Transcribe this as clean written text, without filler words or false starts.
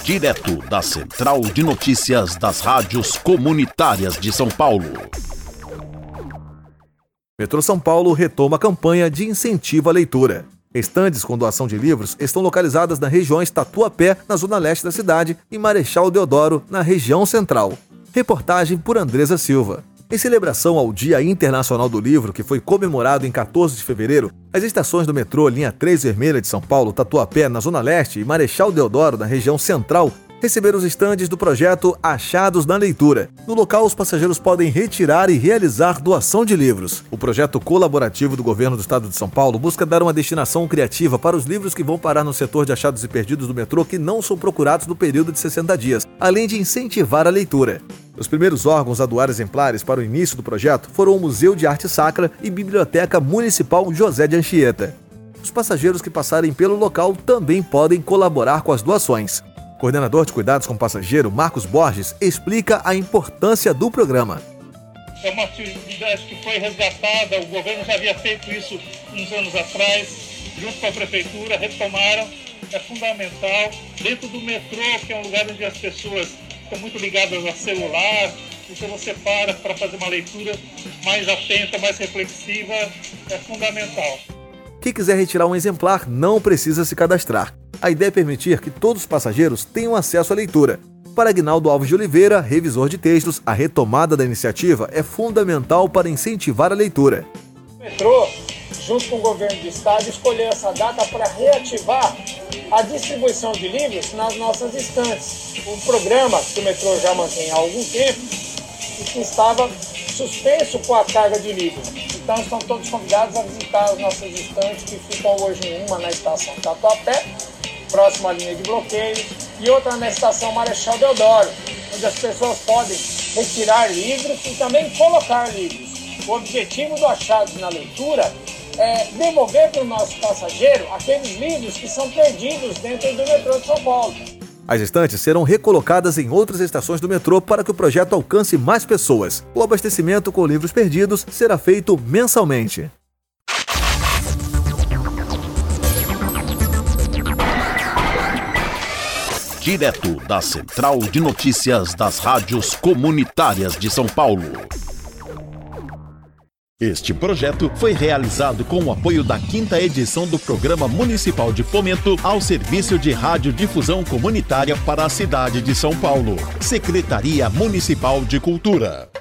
Direto da Central de Notícias das Rádios Comunitárias de São Paulo. Metrô São Paulo retoma a campanha de incentivo à leitura. Estandes com doação de livros estão localizadas nas regiões Tatuapé, na zona leste da cidade, e Marechal Deodoro, na região central. Reportagem por Andresa Silva. Em celebração ao Dia Internacional do Livro, que foi comemorado em 14 de fevereiro, as estações do metrô Linha 3 Vermelha de São Paulo, Tatuapé, na Zona Leste, e Marechal Deodoro, na região central, receberam os estandes do projeto Achados na Leitura. No local, os passageiros podem retirar e realizar doação de livros. O projeto colaborativo do governo do estado de São Paulo busca dar uma destinação criativa para os livros que vão parar no setor de achados e perdidos do metrô que não são procurados no período de 60 dias, além de incentivar a leitura. Os primeiros órgãos a doar exemplares para o início do projeto foram o Museu de Arte Sacra e Biblioteca Municipal José de Anchieta. Os passageiros que passarem pelo local também podem colaborar com as doações. O coordenador de cuidados com passageiro, Marcos Borges, explica a importância do programa. É uma atividade que foi resgatada, o governo já havia feito isso uns anos atrás, junto com a prefeitura, retomaram, é fundamental. Dentro do metrô, que é um lugar onde as pessoas estão muito ligadas ao celular, então você para fazer uma leitura mais atenta, mais reflexiva, é fundamental. Quem quiser retirar um exemplar não precisa se cadastrar. A ideia é permitir que todos os passageiros tenham acesso à leitura. Para Aguinaldo Alves de Oliveira, revisor de textos, a retomada da iniciativa é fundamental para incentivar a leitura. O metrô, junto com o governo do estado, escolheu essa data para reativar a distribuição de livros nas nossas estantes. Um programa que o metrô já mantém há algum tempo e que estava suspenso com a carga de livros. Então estão todos convidados a visitar as nossas estantes, que ficam hoje em uma na estação Tatuapé, próxima à linha de bloqueio, e outra na estação Marechal Deodoro, onde as pessoas podem retirar livros e também colocar livros. O objetivo do Achados na Leitura é devolver para o nosso passageiro aqueles livros que são perdidos dentro do metrô de São Paulo. As estantes serão recolocadas em outras estações do metrô para que o projeto alcance mais pessoas. O abastecimento com livros perdidos será feito mensalmente. Direto da Central de Notícias das Rádios Comunitárias de São Paulo. Este projeto foi realizado com o apoio da 5ª edição do Programa Municipal de Fomento ao Serviço de Radiodifusão Comunitária para a cidade de São Paulo. Secretaria Municipal de Cultura.